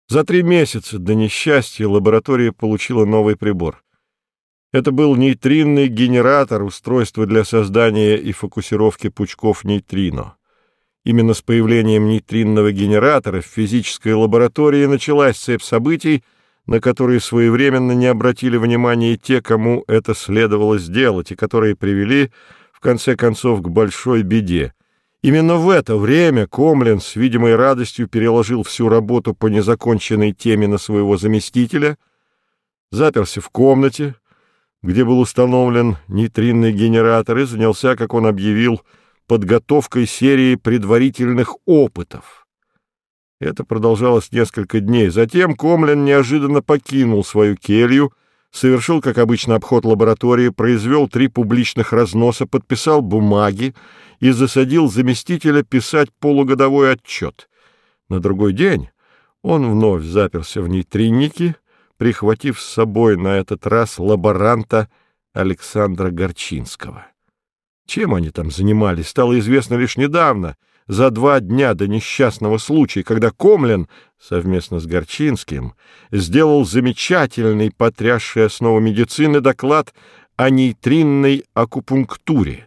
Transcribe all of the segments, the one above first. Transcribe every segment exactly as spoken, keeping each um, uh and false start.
За три месяца до несчастья лаборатория получила новый прибор. Это был нейтринный генератор, устройство для создания и фокусировки пучков нейтрино. Именно с появлением нейтринного генератора в физической лаборатории началась цепь событий, на которые своевременно не обратили внимания те, кому это следовало сделать, и которые привели, в конце концов, к большой беде. Именно в это время Комлин с видимой радостью переложил всю работу по незаконченной теме на своего заместителя, заперся в комнате, где был установлен нейтринный генератор, и занялся, как он объявил, подготовкой серии предварительных опытов. Это продолжалось несколько дней. Затем Комлин неожиданно покинул свою келью, совершил, как обычно, обход лаборатории, произвел три публичных разноса, подписал бумаги и засадил заместителя писать полугодовой отчет. На другой день он вновь заперся в нейтриннике, прихватив с собой на этот раз лаборанта Александра Горчинского. Чем они там занимались, стало известно лишь недавно, за два дня до несчастного случая, когда Комлин совместно с Горчинским сделал замечательный, потрясший основу медицины, доклад о нейтринной акупунктуре.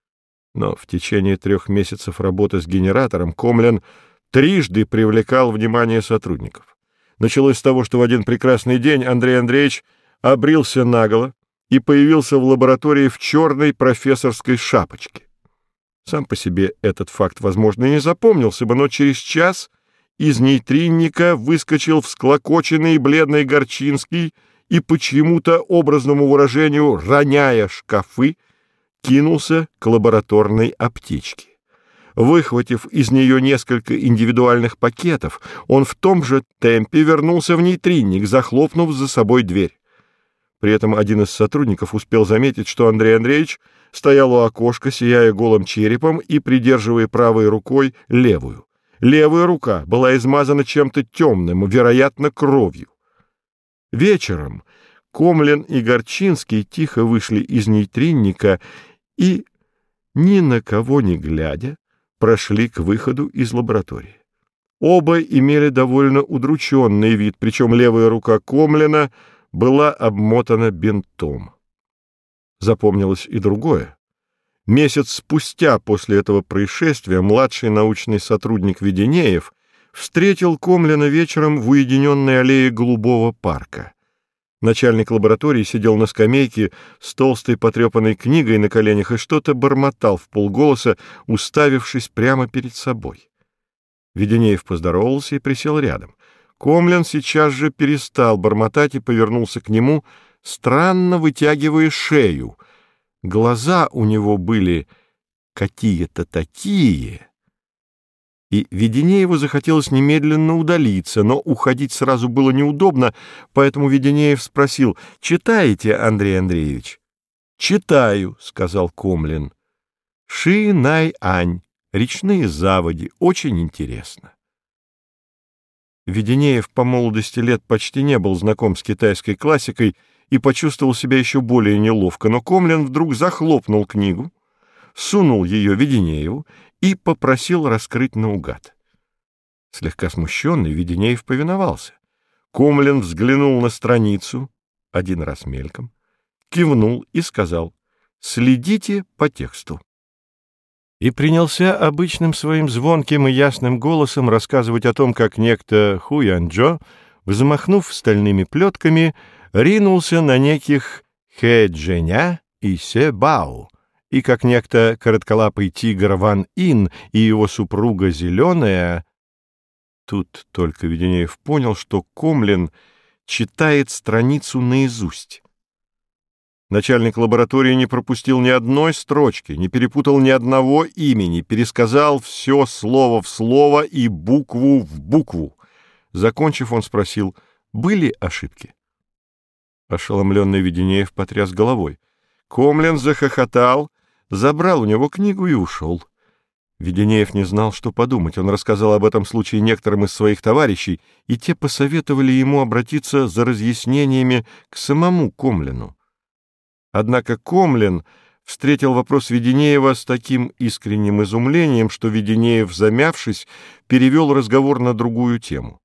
Но в течение трех месяцев работы с генератором Комлин трижды привлекал внимание сотрудников. Началось с того, что в один прекрасный день Андрей Андреевич обрился наголо и появился в лаборатории в черной профессорской шапочке. Сам по себе этот факт, возможно, и не запомнился бы, но через час из нейтринника выскочил всклокоченный бледный Горчинский и, по чьему-то образному выражению, роняя шкафы, кинулся к лабораторной аптечке. Выхватив из нее несколько индивидуальных пакетов, он в том же темпе вернулся в нейтринник, захлопнув за собой дверь. При этом один из сотрудников успел заметить, что Андрей Андреевич стоял у окошка, сияя голым черепом и придерживая правой рукой левую. Левая рука была измазана чем-то темным, вероятно, кровью. Вечером Комлин и Горчинский тихо вышли из нейтринника и, ни на кого не глядя, прошли к выходу из лаборатории. Оба имели довольно удрученный вид, причем левая рука Комлина была обмотана бинтом. Запомнилось и другое. Месяц спустя после этого происшествия младший научный сотрудник Веденеев встретил Комлина вечером в уединенной аллее Голубого парка. Начальник лаборатории сидел на скамейке с толстой потрепанной книгой на коленях и что-то бормотал вполголоса, уставившись прямо перед собой. Веденеев поздоровался и присел рядом. Комлин сейчас же перестал бормотать и повернулся к нему, странно вытягивая шею. Глаза у него были какие-то такие. И Веденееву захотелось немедленно удалиться, но уходить сразу было неудобно, поэтому Веденеев спросил: «Читаете, Андрей Андреевич?» «Читаю», — сказал Комлин. «Ши-най-ань. Речные заводи. Очень интересно». Веденеев по молодости лет почти не был знаком с китайской классикой и почувствовал себя еще более неловко, но Комлин вдруг захлопнул книгу, сунул ее Веденееву и попросил раскрыть наугад. Слегка смущенный, Веденеев повиновался. Комлин взглянул на страницу один раз мельком, кивнул и сказал: «Следите по тексту». И принялся обычным своим звонким и ясным голосом рассказывать о том, как некто Хуянчжо, взмахнув стальными плетками, ринулся на неких Хэ-Джэня и Се-Бао, и как некто коротколапый тигр Ван-Ин и его супруга Зеленая. Тут только Веденеев понял, что Комлин читает страницу наизусть. Начальник лаборатории не пропустил ни одной строчки, не перепутал ни одного имени, пересказал все слово в слово и букву в букву. Закончив, он спросил: «Были ошибки?» Ошеломленный Веденеев потряс головой. Комлин захохотал, забрал у него книгу и ушел. Веденеев не знал, что подумать. Он рассказал об этом случае некоторым из своих товарищей, и те посоветовали ему обратиться за разъяснениями к самому Комлину. Однако Комлин встретил вопрос Веденеева с таким искренним изумлением, что Веденеев, замявшись, перевел разговор на другую тему.